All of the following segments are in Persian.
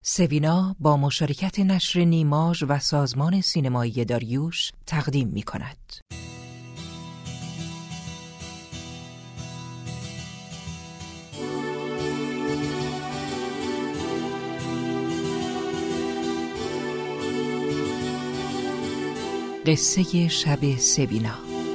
سوینا با مشارکت نشر نیماژ و سازمان سینمایی داریوش تقدیم می‌کند. قصه شب سوینا.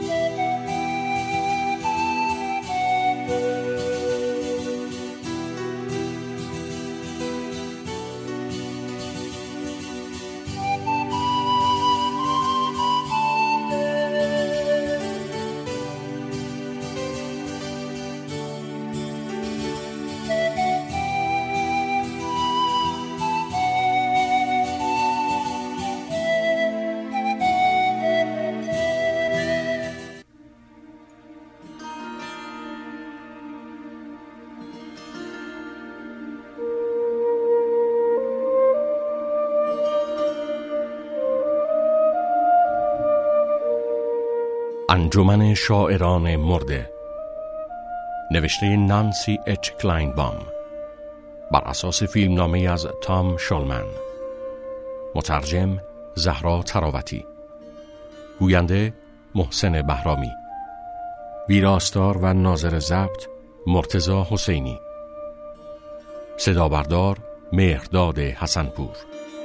انجمن شاعران مرده، نوشته نانسی اچ کلاینبام، بر اساس فیلمنامه از تام شولمن، مترجم زهرا تراوتی، گوینده محسن بهرامی، ویراستار و ناظر ضبط مرتضی حسینی، صدا بردار مهرداد حسنپور.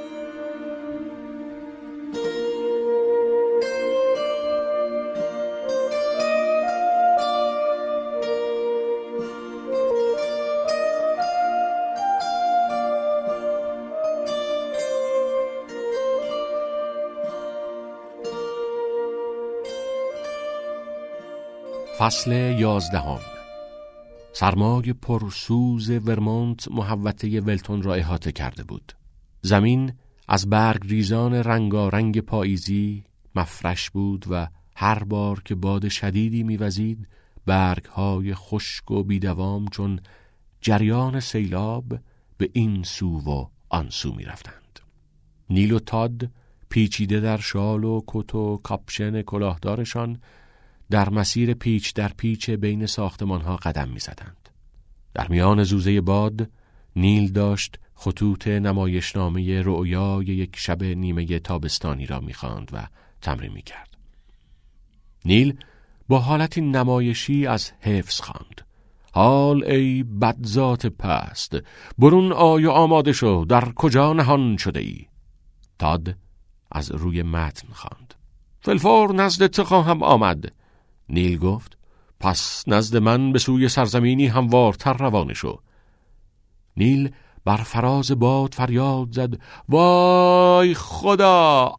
فصل 11. سرمای پرسوز ورمونت محوطه ولتون را احاطه کرده بود. زمین از برگ ریزان رنگارنگ پاییزی مفرش بود و هر بار که باد شدیدی می‌وزید برگ‌های خشک و بی‌دوام چون جریان سیلاب به این سو و آن سو می‌رفتند. نیل و تاد پیچیده در شال و کت و کاپشن کلاهدارشان در مسیر پیچ در پیچ بین ساختمان‌ها قدم می‌زدند. در میان زوزه باد نیل داشت خطوط نمایشنامه رؤیای یک شب نیمه تابستانی را می‌خواند و تمرین می‌کرد. نیل با حالتی نمایشی از حفظ خواند: حال ای بدذات پست، برون آی و آماده شو، در کجا نهان شده ای؟ تاد از روی متن خواند: فلفور نزد تو خواهم آمد. نیل گفت: پس نزد من به سوی سرزمینی هموارتر روانه شو. نیل بر فراز باد فریاد زد: وای خدا،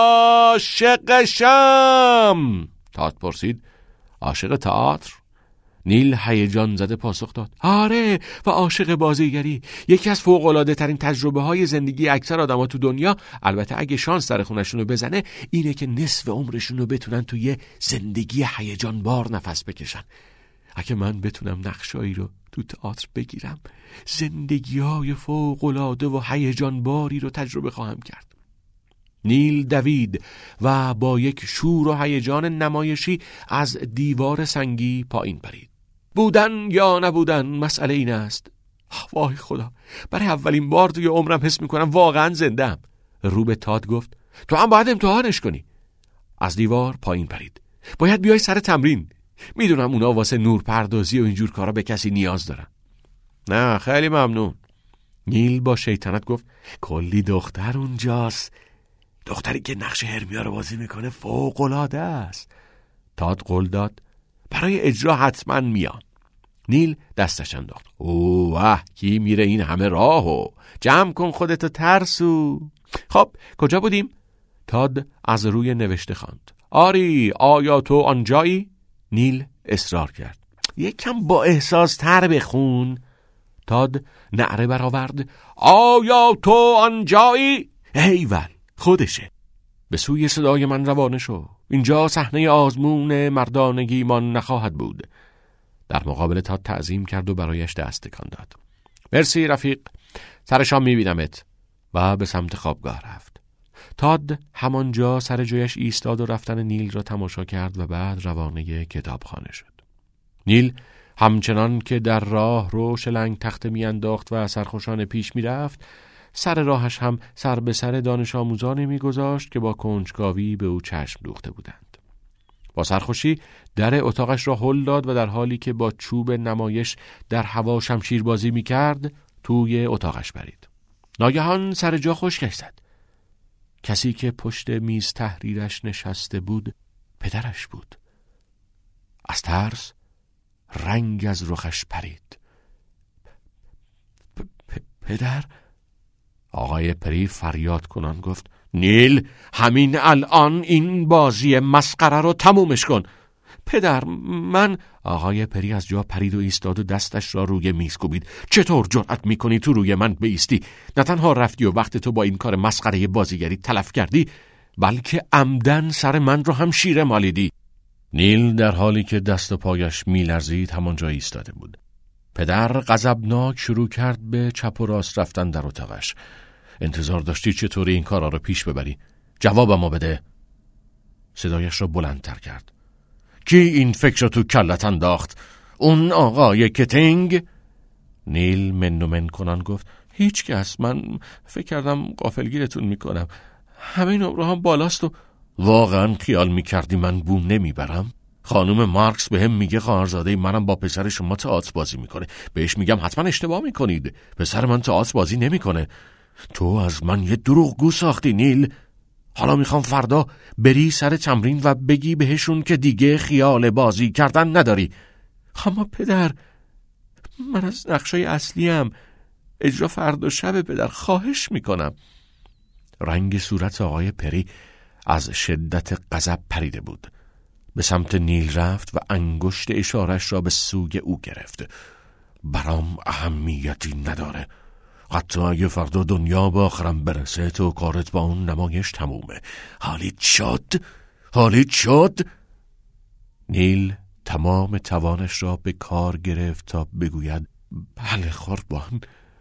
عاشقشم! تات پرسید: عاشق تئاتر؟ نیل هیجان زده پاسخ داد: آره، و عاشق بازیگری. یکی از فوق‌العاده ترین تجربه های زندگی اکثر آدما تو دنیا، البته اگه شانس در خونشون رو بزنه، اینه که نصف عمرشون رو بتونن تو یه زندگی هیجان بار نفس بکشن. اگه من بتونم نقشایی رو تو تئاتر بگیرم، زندگی‌های فوق‌العاده و هیجان باری رو تجربه خواهم کرد. نیل دوید و با یک شور و هیجان نمایشی از دیوار سنگی پایین پرید. بودن یا نبودن مسئله این است. وای خدا، برای اولین بار توی عمرم حس میکنم واقعا زنده‌ام. رو به تاد گفت: تو هم باید امتحانش کنی. از دیوار پایین پرید. باید بیای سر تمرین. میدونم اونا واسه نورپردازی و اینجور کارا به کسی نیاز دارن. نه خیلی ممنون. نیل با شیطنت گفت: کلی دختر اونجاست. دختری که نقش هرمیا رو بازی میکنه فوق‌العاده است. تاد قول داد: برای اجرا حتما میام. نیل دستش انداخت: اوه، کی میره این همه راهو؟ جمع کن خودتو ترسو. خب کجا بودیم؟ تاد از روی نوشته خواند: آری، آیا تو آنجایی؟ نیل اصرار کرد: یکم با احساس تر بخون. تاد نعره برآورد: آیا تو آنجایی؟ ایول، خودشه. به سوی صدای من روانه شو. اینجا صحنه آزمون مردانگیمان نخواهد بود. در مقابل تاد تعظیم کرد و برایش دست تکان داد. مرسی رفیق، سر شام میبینمت. و به سمت خوابگاه رفت. تاد همانجا سر جایش ایستاد و رفتن نیل را تماشا کرد و بعد روانه کتابخانه شد. نیل همچنان که در راه رو شلنگ تخته میانداخت و سرخوشانه پیش میرفت، سر راهش هم سر به سر دانش آموزانی می‌گذاشت که با کنجکاوی به او چشم دوخته بودند. با سرخوشی در اتاقش را هل داد و در حالی که با چوب نمایش در هوا شمشیربازی می‌کرد توی اتاقش پرید. ناگهان سر جا خشکش زد. کسی که پشت میز تحریرش نشسته بود پدرش بود. از ترس رنگ از رخش پرید. پدر؟ آقای پری فریاد کنان گفت نیل، همین الان این بازی مسخره رو تمومش کن. پدر، من... آقای پری از جا پرید و ایستاد و دستش را روی میز کوبید. چطور جرأت میکنی تو روی من بایستی؟ نه تنها رفتی و وقت تو با این کار مسخره بازیگری تلف کردی، بلکه عمدن سر من رو هم شیره مالیدی. نیل در حالی که دست و پایش میلرزید همانجا ایستاده بود. پدر غضبناک شروع کرد به چپ و راست رفتن در اتاقش. انتظار داشتی چطوری این کارا رو پیش ببری؟ جوابمو بده. صدایش را بلندتر کرد. کی این فکر رو تو کلت انداخت؟ اون آقای کتینگ؟ نیل من کنان گفت هیچ کس. من فکر کردم غافلگیرتون میکنم. همه نمره هم بالاست و... واقعا خیال میکردی من بوم نمیبرم؟ خانم مارکس به هم میگه خواهرزاده منم با پسر شما تئاتر بازی میکنه. بهش میگم حتما اشتباه میکنید، پسر من تئاتر بازی نمیکنه. تو از من یه دروغگو ساختی نیل. حالا میخوام فردا بری سر تمرین و بگی بهشون که دیگه خیال بازی کردن نداری. اما پدر، من از نقشای اصلیم. اجرا فردا شب پدر، خواهش میکنم. رنگ صورت آقای پری از شدت غضب پریده بود. به سمت نیل رفت و انگشت اشارش را به سوی او گرفت. برام اهمیتی نداره. حتی اگه فردا دنیا با آخرم برسه تو کارت با اون نمایش تمومه. حالیت شد؟ نیل تمام توانش را به کار گرفت تا بگوید بله قربان.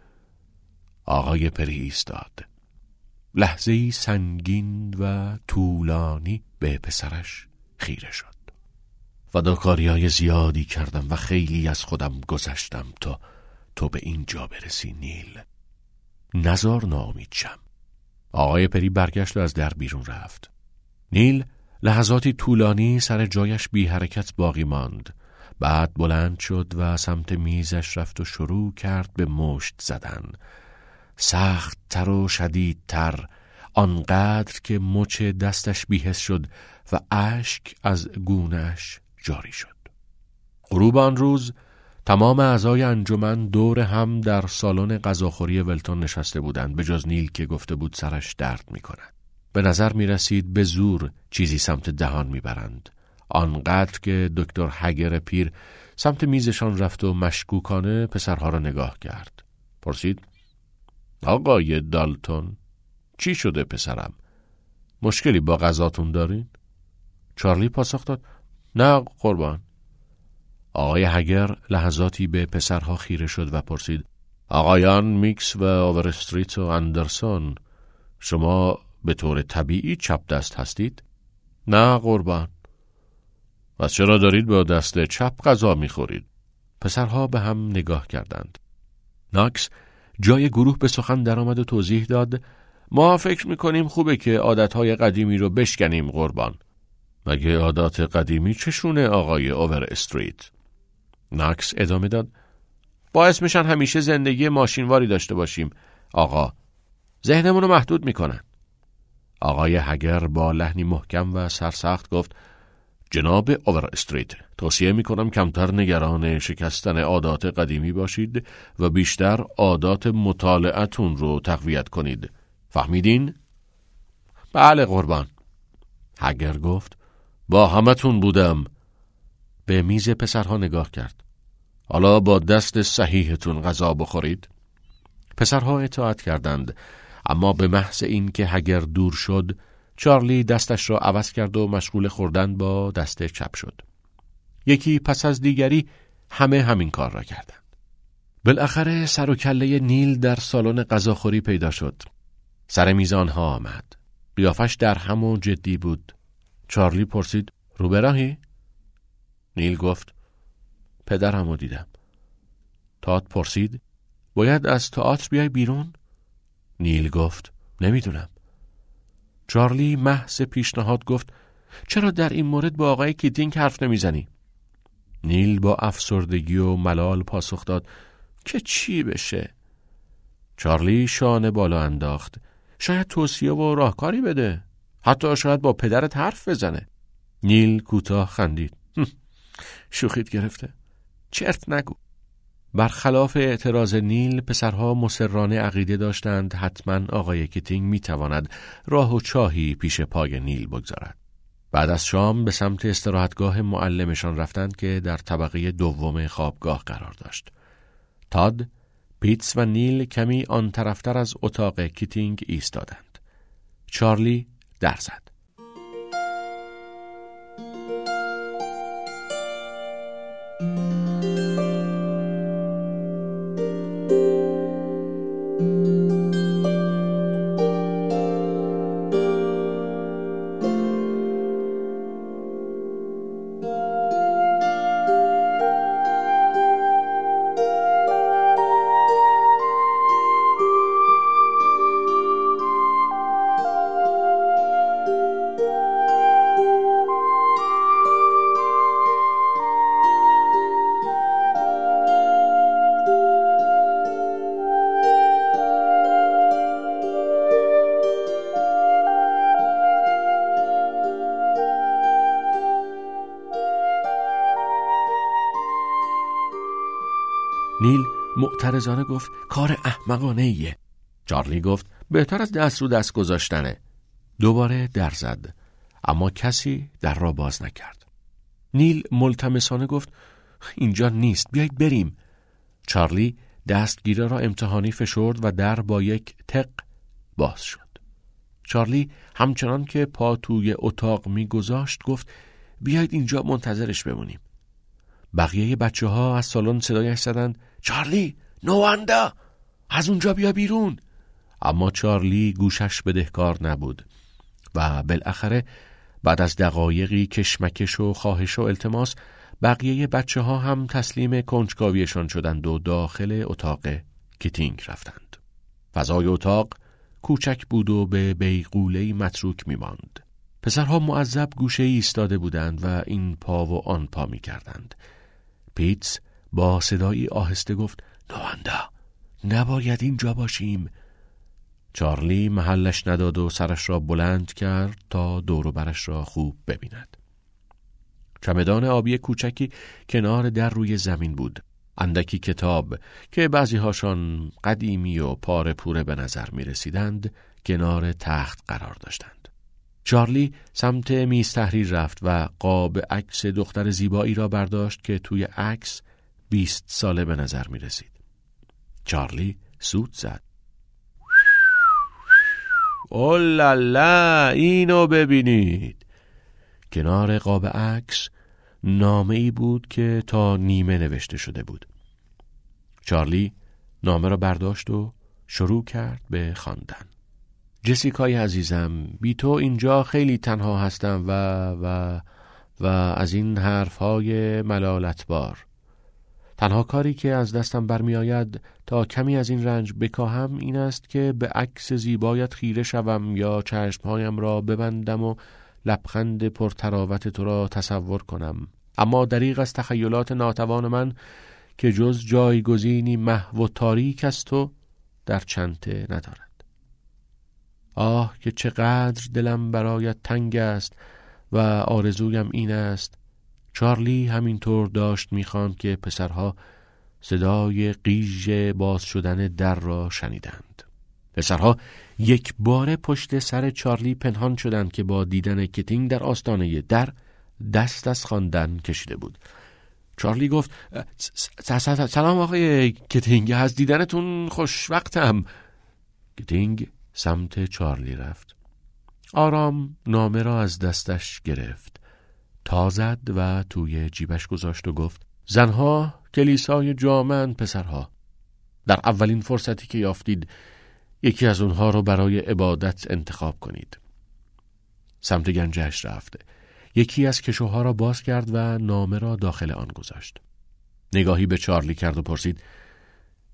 آقای پری ایستاد. لحظه‌ای سنگین و طولانی به پسرش خیره شد. فداکاری‌های زیادی کردم و خیلی از خودم گذشتم تا تو به این جا برسی نیل. نزار ناامید شم. آقای پری برگشت و از در بیرون رفت. نیل لحظاتی طولانی سر جایش بی حرکت باقی ماند. بعد بلند شد و سمت میزش رفت و شروع کرد به مشت زدن. سخت تر و شدیدتر، آنقدر که مچ دستش بی‌حس شد و اشک از گونه‌اش جاری شد. غروب آن روز تمام اعضای انجمن دور هم در سالن غذاخوری ولتون نشسته بودند، به جز نیل که گفته بود سرش درد می‌کند. به نظر می‌رسید به زور چیزی سمت دهان می‌برند. آنقدر که دکتر هگر پیر سمت میزشان رفت و مشکوکانه پسرها را نگاه کرد. پرسید آقای دالتون، چی شده پسرم؟ مشکلی با غذاتون دارین؟ چارلی پاسخ داد نه قربان. آقای هگر لحظاتی به پسرها خیره شد و پرسید آقایان میکس و اوورستریت و اندرسون، شما به طور طبیعی چپ دست هستید؟ نه قربان. پس چرا دارید با دست چپ غذا میخورید؟ پسرها به هم نگاه کردند. ناکس جای گروه به سخن درآمد و توضیح داد ما فکر میکنیم خوبه که عادتهای قدیمی رو بشکنیم قربان. مگه عادات قدیمی چشونه آقای اوور استریت؟ ناکس ادامه داد باعث میشن همیشه زندگی ماشینواری داشته باشیم آقا. ذهنمون رو محدود میکنن. آقای هگر با لحنی محکم و سرسخت گفت جناب اوور استریت، توصیه میکنم کمتر نگران شکستن عادات قدیمی باشید و بیشتر عادات مطالعتون رو تقویت کنید. فهمیدین؟ بله قربان. هگر گفت با همتون بودم. به میز پسرها نگاه کرد. حالا با دست صحیحتون غذا بخورید. پسرها اطاعت کردند، اما به محض این که هگر دور شد چارلی دستش را عوض کرد و مشغول خوردن با دست چپ شد. یکی پس از دیگری همه همین کار را کردند. بالاخره سر و کله نیل در سالن غذاخوری پیدا شد. سر میزان ها آمد. قیافش در هم و جدی بود. چارلی پرسید رو به راهی؟ نیل گفت پدرم رو دیدم. تئاتر پرسید باید از تئاتر بیای بیرون؟ نیل گفت نمیدونم. چارلی محض پیشنهاد گفت چرا در این مورد با آقای کیتینگ حرف نمیزنی؟ نیل با افسردگی و ملال پاسخ داد که چی بشه؟ چارلی شانه بالا انداخت. شاید توصیه و راهکاری بده. حتی شاید با پدرت حرف بزنه. نیل کوتاه خندید. شوخیت گرفته. چرت نگو. برخلاف اعتراض نیل، پسرها مصرانه عقیده داشتند حتما آقای کیتینگ میتواند راه و چاهی پیش پای نیل بگذارد. بعد از شام به سمت استراحتگاه معلمشان رفتند که در طبقه دوم خوابگاه قرار داشت. تاد، پیتس و نیل کمی آن طرفتر از اتاق کیتینگ ایستادند. چارلی در زد. نیل معترضانه گفت کار احمقانه ایه. چارلی گفت بهتر از دست رو دست گذاشتنه. دوباره در زد، اما کسی در را باز نکرد. نیل ملتمسانه گفت اینجا نیست، بیایید بریم. چارلی دستگیره را امتحانی فشرد و در با یک تق باز شد. چارلی همچنان که پا توی اتاق می‌گذاشت گفت بیایید اینجا منتظرش بمونیم. بقیه بچه‌ها از سالن صدایش زدند چارلی، نواندا، از اونجا بیا بیرون. اما چارلی گوشش بدهکار نبود و بالاخره بعد از دقایقی کشمکش و خواهش و التماس بقیه بچه‌ها هم تسلیم کنجکاویشان شدند و داخل اتاق کیتینگ رفتند. فضای اتاق کوچک بود و به بیغوله‌ای متروک می‌ماند. پسرها معذب گوشه ایستاده بودند و این پا و آن پا می‌کردند. پیتس با صدایی آهسته گفت نواندا، نباید اینجا باشیم. چارلی محلش نداد و سرش را بلند کرد تا دور و برش را خوب ببیند. چمدان آبی کوچکی کنار در روی زمین بود. اندکی کتاب که بعضی هاشان قدیمی و پاره پوره به نظر می رسیدند کنار تخت قرار داشتند. چارلی سمت میز تحریر رفت و قاب عکس دختر زیبایی را برداشت که توی عکس 20 ساله به نظر می رسید. چارلی سوت زد. اولالا، اینو ببینید. کنار قاب عکس نامه‌ای بود که تا نیمه نوشته شده بود. چارلی نامه را برداشت و شروع کرد به خواندن. جسیکای عزیزم، بی تو اینجا خیلی تنها هستم و از این حرفهای ملالتبار. تنها کاری که از دستم برمی آید تا کمی از این رنج بکاهم این است که به عکس زیبایت خیره شوم یا چشمهایم را ببندم و لبخند پرتراوت تو را تصور کنم. اما دریغ از تخیلات ناتوان من که جز جایگزینی محو و تاریک از تو در چنته ندارد. آه که چقدر دلم برایت تنگ است و آرزویم این است. چارلی همینطور داشت می‌خواند که پسرها صدای قیژ باز شدن در را شنیدند. پسرها یک بار پشت سر چارلی پنهان شدند که با دیدن کیتینگ در آستانه در دست از خواندن کشیده بود. چارلی گفت سلام آقای کیتینگ، از دیدنتون خوشوقتم. کیتینگ سمت چارلی رفت. آرام نامه را از دستش گرفت، تا زد و توی جیبش گذاشت و گفت زنها کلیسای جامعن پسرها. در اولین فرصتی که یافتید یکی از اونها رو برای عبادت انتخاب کنید. سمت گنجش رفت. یکی از کشوها را باز کرد و نامه را داخل آن گذاشت. نگاهی به چارلی کرد و پرسید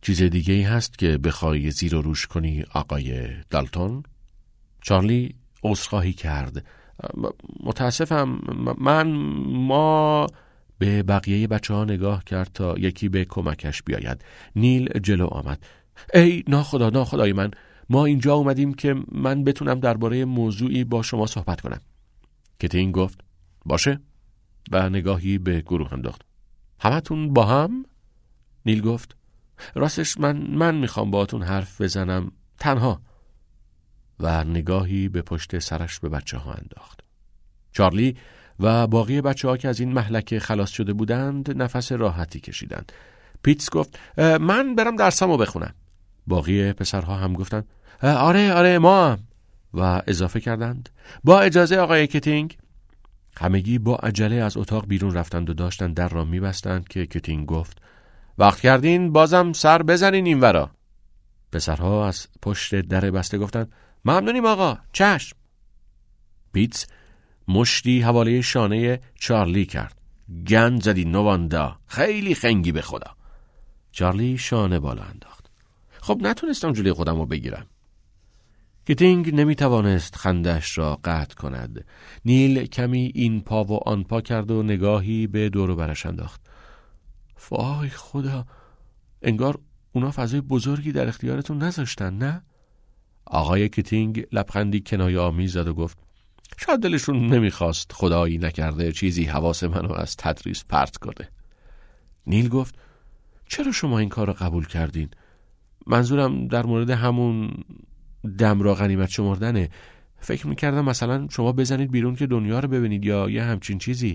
چیز دیگه ای هست که بخوای زیر و روش کنی آقای دالتون؟ چارلی عذرخواهی کرد. متاسفم، ما به بقیه بچه ها نگاه کرد تا یکی به کمکش بیاید. نیل جلو آمد. ای ناخدای من، ما اینجا اومدیم که من بتونم درباره موضوعی با شما صحبت کنم. کتینگ گفت باشه و نگاهی به گروه انداخت. همتون با هم؟ نیل گفت راستش من میخوام باهاتون حرف بزنم تنها، و نگاهی به پشت سرش به بچه ها انداخت. چارلی و باقی بچه ها که از این مهلکه خلاص شده بودند نفس راحتی کشیدند. پیتز گفت من برم درسمو بخونم. باقی پسرها هم گفتند آره ما هم، و اضافه کردند با اجازه آقای کتینگ. همگی با عجله از اتاق بیرون رفتند و داشتند در را می‌بستند که کتینگ گفت وقت کردین بازم سر بزنین این ورا. پسرها از پشت در بسته گفتند ممنونیم آقا، چشم. پیتز مشتی حواله شانه چارلی کرد. گند زدی نواندا، خیلی خنگی به خدا. چارلی شانه بالا انداخت. خب نتونستم جلوی خودم رو بگیرم. کتینگ نمیتوانست خندش را قطع کند. نیل کمی این پا و آن پا کرد و نگاهی به دور و برش انداخت. وای خدا، انگار اونا فضای بزرگی در اختیارتون نذاشتن، نه؟ آقای کتینگ لبخندی کنایه آمیز زد و گفت شاید دلشون نمیخواست، خدایی نکرده چیزی حواس منو از تدریس پرت کنه. نیل گفت چرا شما این کار رو قبول کردین؟ منظورم در مورد همون دم را غنیمت شمردنه. فکر میکردم مثلا شما بزنید بیرون که دنیا رو ببینید یا یه همچین چیزی.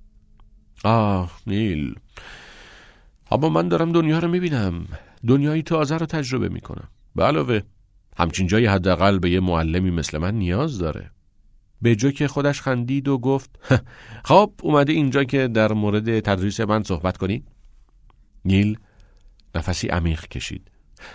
نیل، اما من دارم دنیا رو میبینم، دنیایی تازه رو تجربه میکنم. به علاوه همچین جایی حداقل به یه معلمی مثل من نیاز داره. به جا که خودش خندید و گفت خب اومده اینجا که در مورد تدریس من صحبت کنی؟ نیل نفسی عمیق کشید.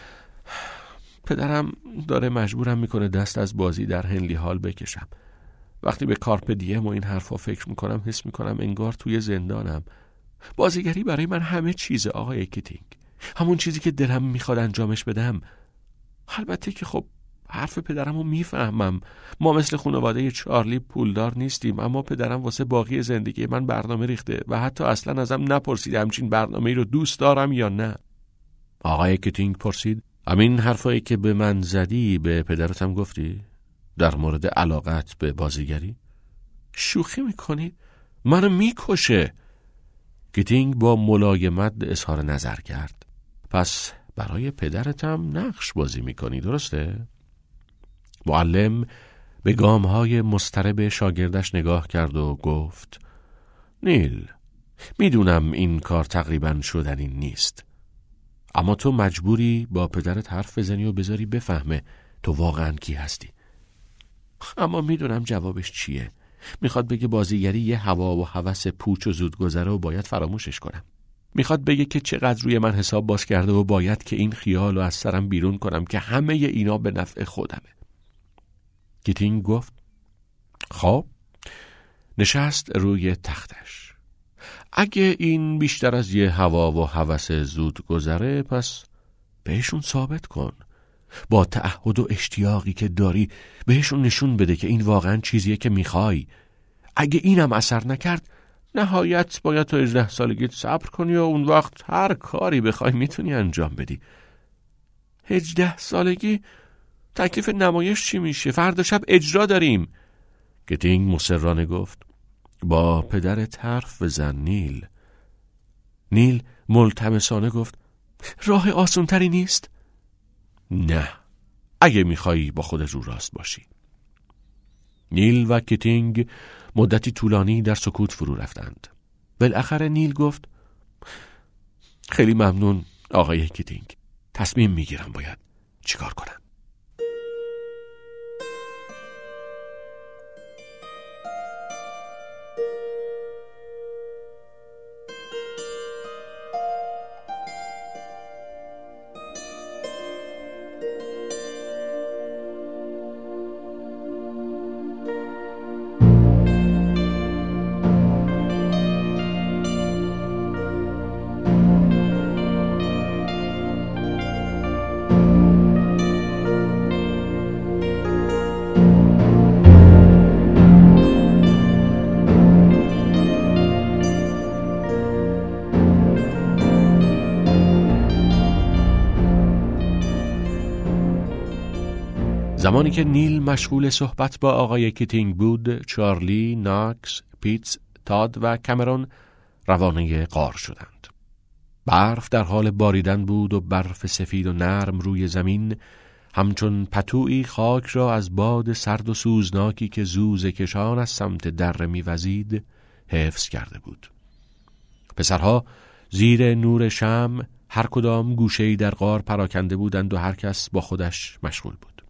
پدرم داره مجبورم میکنه دست از بازی در هنلی هال بکشم. وقتی به کارپ دیم و این حرفا فکر میکنم حس میکنم انگار توی زندانم. بازیگری برای من همه چیزه آقای کتینگ، همون چیزی که دلم میخواد انجامش بدم. البته که خب حرف پدرمو میفهمم، ما مثل خانواده چارلی پولدار نیستیم، اما پدرم واسه باقی زندگی من برنامه ریخته و حتی اصلا ازم نپرسید همچین برنامه‌ای رو دوست دارم یا نه. آقای کتینگ پرسید همین حرفایی که به من زدی به پدرتم گفتی؟ در مورد علاقت به بازیگری؟ شوخی میکنی؟ منو میکشه. کتینگ با ملایمت اظهار نظر کرد. پس برای پدرتم نقش بازی میکنی، درسته؟ معلم به گامهای مضطرب شاگردش نگاه کرد و گفت نیل، میدونم این کار تقریبا شدنی نیست، اما تو مجبوری با پدرت حرف بزنی و بذاری بفهمه تو واقعا کی هستی. اما میدونم جوابش چیه. میخواد بگه بازیگری یه هوا و هوس پوچ و زودگذره و باید فراموشش کنم. میخواد بگه که چقدر روی من حساب باز کرده و باید که این خیال رو از سرم بیرون کنم که همه اینا به نفع خودمه. کتینگ گفت خب. نشست روی تختش. اگه این بیشتر از یه هوا و هوس زود گذره، پس بهشون ثابت کن. با تعهد و اشتیاقی که داری بهشون نشون بده که این واقعا چیزیه که میخوای. اگه اینم اثر نکرد، نهایت باید تا 18 سالگیت صبر کنی و اون وقت هر کاری بخوای میتونی انجام بدی. 18 سالگی؟ تکلیف نمایش چی میشه؟ فردا شب اجرا داریم. کتینگ مصرانه گفت با پدرت حرف بزن نیل. نیل ملتمسانه گفت راه آسون تری نیست؟ نه، اگه میخوایی با خودت رو راست باشی. نیل و کتینگ مدتی طولانی در سکوت فرو رفتند. بالاخره نیل گفت خیلی ممنون آقای کتینگ، تصمیم میگیرم باید چیکار کنم. زمانی که نیل مشغول صحبت با آقای کیتینگ بود، چارلی، ناکس، پیتز، تاد و کامرون روانه غار شدند. برف در حال باریدن بود و برف سفید و نرم روی زمین همچون پتویی خاک را از باد سرد و سوزناکی که زوزه کشان از سمت دره می‌وزید حفظ کرده بود. پسرها زیر نور شمع هر کدام گوشه‌ای در غار پراکنده بودند و هر کس با خودش مشغول بود.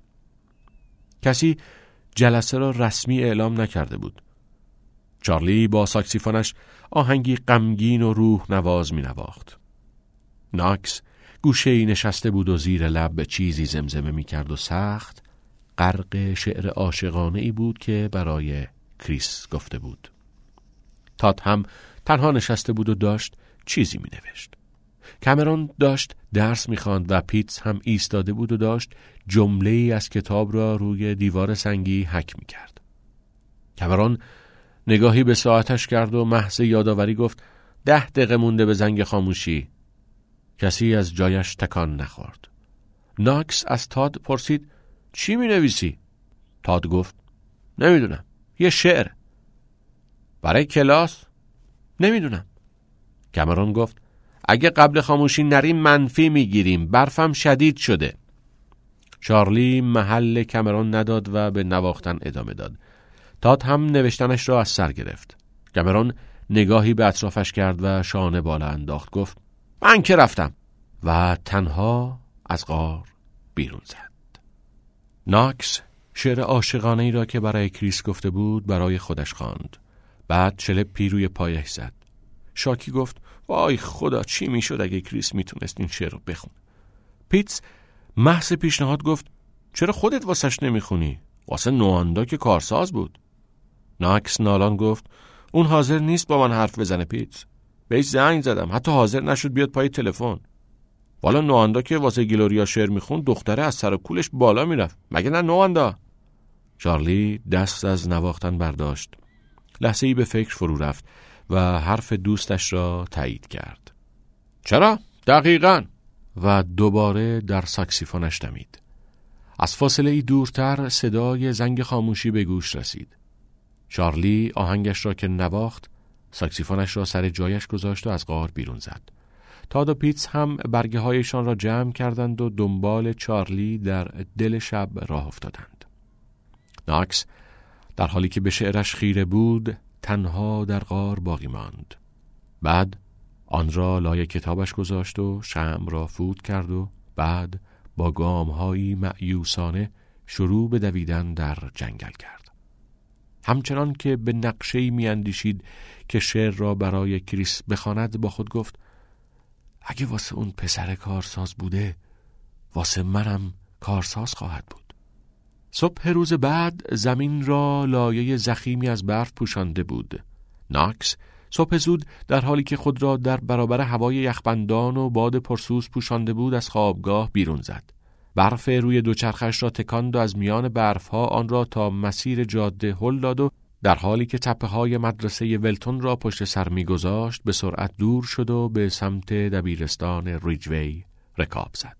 کسی جلسه را رسمی اعلام نکرده بود. چارلی با ساکسیفونش آهنگی غمگین و روح نواز می نواخت. ناکس گوشه‌ای نشسته بود و زیر لب چیزی زمزمه می کرد و سخت غرق شعر عاشقانه‌ای بود که برای کریس گفته بود. تاد هم تنها نشسته بود و داشت چیزی می نوشت. کامرون داشت درس می خواند و پیتز هم ایستاده بود و داشت جمله‌ای از کتاب را روی دیوار سنگی حک می کرد. کامرون نگاهی به ساعتش کرد و محض یادآوری گفت 10 دقیقه مونده به زنگ خاموشی. کسی از جایش تکان نخورد. ناکس از تاد پرسید چی می نویسی؟ تاد گفت نمیدونم، یه شعر. برای کلاس؟ نمیدونم. کامرون گفت اگه قبل خاموشی نریم منفی میگیریم، برفم شدید شده. چارلی محل کامرون نداد و به نواختن ادامه داد. تاد هم نوشتنش را از سر گرفت. کامرون نگاهی به اطرافش کرد و شانه بالا انداخت. گفت من که رفتم و تنها از غار بیرون زد. ناکس شعر عاشقانه‌ای را که برای کریس گفته بود برای خودش خواند. بعد چلپی روی پایش زد. شاکی گفت وای خدا، چی میشد اگه کریس میتونست این شعر رو بخون. پیتز محض پیشنهاد گفت چرا خودت واسش نمیخونی؟ واسه نواندا که کارساز بود. ناکس نالان گفت اون حاضر نیست با من حرف بزنه پیتز. بهش زنگ زدم، حتی حاضر نشد بیاد پای تلفن. والا نواندا که واسه گلوریا شعر میخوند دختره از سر کولش بالا میرفت. مگه نه نواندا؟ چارلی دست از نواختن برداشت. لحظه‌ای به فکر فرو رفت و حرف دوستش را تایید کرد. چرا؟ دقیقاً. و دوباره در ساکسیفونش دمید. از فاصله‌ای دورتر صدای زنگ خاموشی به گوش رسید. چارلی آهنگش را که نواخت، ساکسیفونش را سر جایش گذاشت و از غار بیرون زد. تاد و پیتز هم برگه هایشان را جمع کردند و دنبال چارلی در دل شب راه افتادند. ناکس در حالی که به شعرش خیره بود تنها در غار باقی ماند. بعد آن را لای کتابش گذاشت و شمع را فوت کرد و بعد با گام‌هایی مأیوسانه شروع به دویدن در جنگل کرد. همچنان که به نقشه‌ای می‌اندیشید که شعر را برای کریس بخواند با خود گفت اگه واسه اون پسر کارساز بوده، واسه منم کارساز خواهد بود. صبح روز بعد زمین را لایه ضخیمی از برف پوشانده بود. ناکس صبح زود در حالی که خود را در برابر هوای یخبندان و باد پرسوز پوشانده بود از خوابگاه بیرون زد. برف روی دوچرخش را تکاند و از میان برفها آن را تا مسیر جاده هل داد و در حالی که تپه‌های مدرسه ولتون را پشت سر می‌گذاشت به سرعت دور شد و به سمت دبیرستان ریجوی رکاب زد.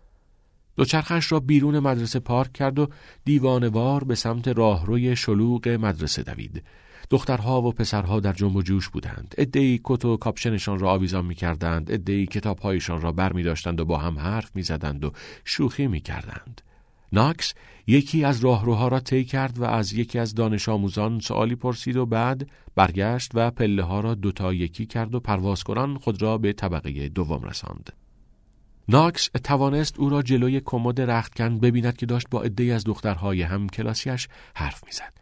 دوچرخش را بیرون مدرسه پارک کرد و دیوانه‌وار به سمت راهروی شلوغ مدرسه دوید. دخترها و پسرها در جنب و جوش بودند. عده‌ای کت و کاپشنشان را آویزان می‌کردند، عده‌ای کتاب‌هایشان را برمی‌داشتند و با هم حرف می‌زدند و شوخی می‌کردند. ناکس یکی از راهروها را طی کرد و از یکی از دانش آموزان سوالی پرسید و بعد برگشت و پله‌ها را 2 تا 1 کرد و پروازکنان خود را به طبقه دوم رساند. ناکس توانست او را جلوی کمد رختکن ببیند که داشت با عده‌ای از دخترهای هم کلاسیش حرف می‌زد.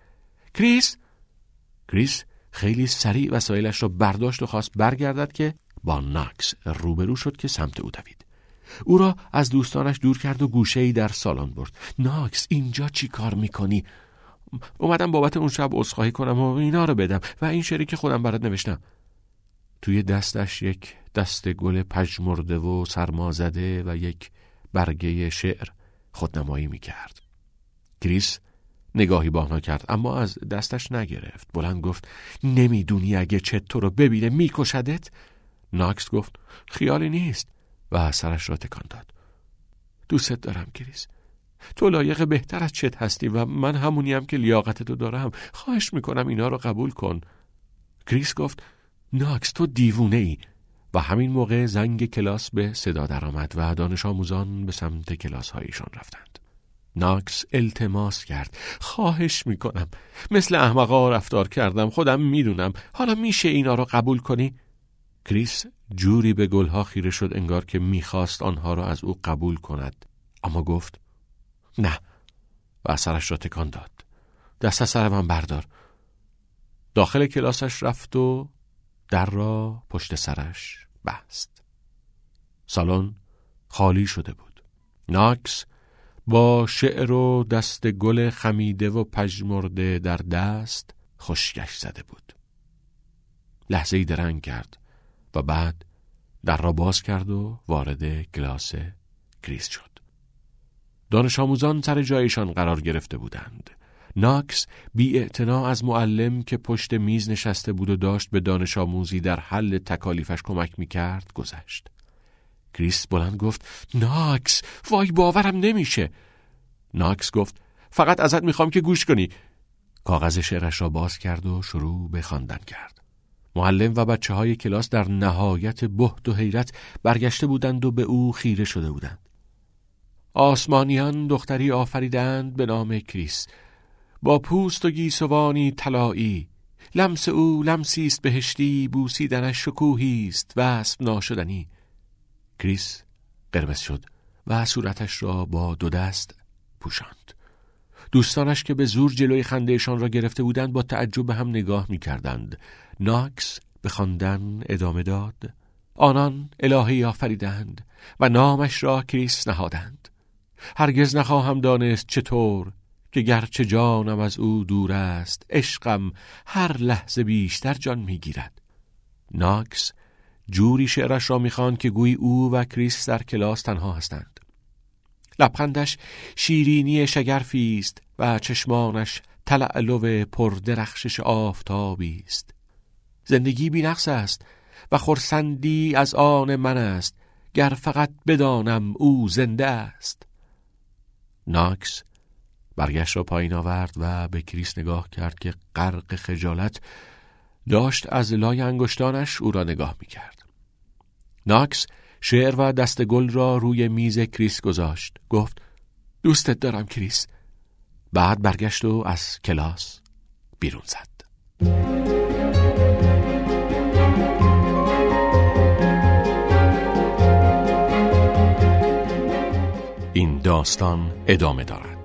کریس خیلی سریع وسایلش را برداشت و خواست برگردد که با ناکس روبرو شد که سمت او دوید. او را از دوستانش دور کرد و گوشه‌ای در سالن برد. ناکس اینجا چی کار میکنی؟ اومدم بابت اون شب عذرخواهی کنم و اینا رو بدم و این شعری که خودم برات نوشتم. توی دستش یک دسته گل پژمرده و سرمازده و یک برگه شعر خودنمایی میکرد. کریس نگاهی باهنا کرد اما از دستش نگرفت. بلند گفت نمیدونی اگه چت تو رو ببینه میکشدت؟ ناکس گفت خیالی نیست و سرش را تکان داد. دوست دارم کریس، تو لایق بهتر از چت هستی و من همونیم که لیاقتتو دارم. خواهش میکنم اینا رو قبول کن. کریس گفت ناکس تو دیوونه ای. و همین موقع زنگ کلاس به صدا درآمد و دانش آموزان به سمت کلاس هایشان رفتند. ناکس التماس کرد. خواهش میکنم، مثل احمقا رفتار کردم، خودم میدونم، حالا میشه اینا رو قبول کنی؟ کریس جوری به گلها خیره شد انگار که میخواست آنها را از او قبول کند، اما گفت نه و سرش را تکان داد. دست از سر من بردار. داخل کلاسش رفت و در را پشت سرش بست. سالن خالی شده بود. ناکس با شعر و دست گل خمیده و پژمرده در دست خشکش زده بود. لحظه‌ای درنگ کرد و بعد در را باز کرد و وارد کلاس کریس شد. دانش آموزان سر جایشان قرار گرفته بودند. ناکس بی اعتنا از معلم که پشت میز نشسته بود و داشت به دانش آموزی در حل تکالیفش کمک میکرد گذشت. کریس بلند گفت ناکس، وای باورم نمیشه. ناکس گفت فقط ازت میخوام که گوش کنی. کاغذ شعرش را باز کرد و شروع به خواندن کرد. معلم و بچه‌های کلاس در نهایت بهت و حیرت برگشته بودند و به او خیره شده بودند. آسمانیان دختری آفریدند به نام کریس، با پوست و گیسوانی طلایی. لمس او لمسی است بهشتی، بوسیدنش شکوهی است وصف ناشدنی. کریس قرمز شد و صورتش را با دو دست پوشاند. دوستانش که به زور جلوی خندهشان را گرفته بودند با تعجب به هم نگاه می‌کردند. ناکس به خواندن ادامه داد. آنان الهی آفریدند و نامش را کریس نهادند. هرگز نخواهم دانست چطور که گرچه جانم از او دور است، عشقم هر لحظه بیشتر جان میگیرد. ناکس جوری شعرش را میخواند که گویی او و کریس در کلاس تنها هستند. لبخندش شیرینی شگرفی است و چشمانش تلألو پردرخشش آفتابی است. زندگی بی‌نقص است و خرسندی از آن من است، گر فقط بدانم او زنده است. ناکس برگشت را پایین آورد و به کریس نگاه کرد که غرق خجالت داشت از لای انگشتانش او را نگاه می‌کرد. ناکس شعر و دست گل را روی میز کریس گذاشت. گفت دوستت دارم کریس. بعد برگشت و از کلاس بیرون زد. این داستان ادامه دارد.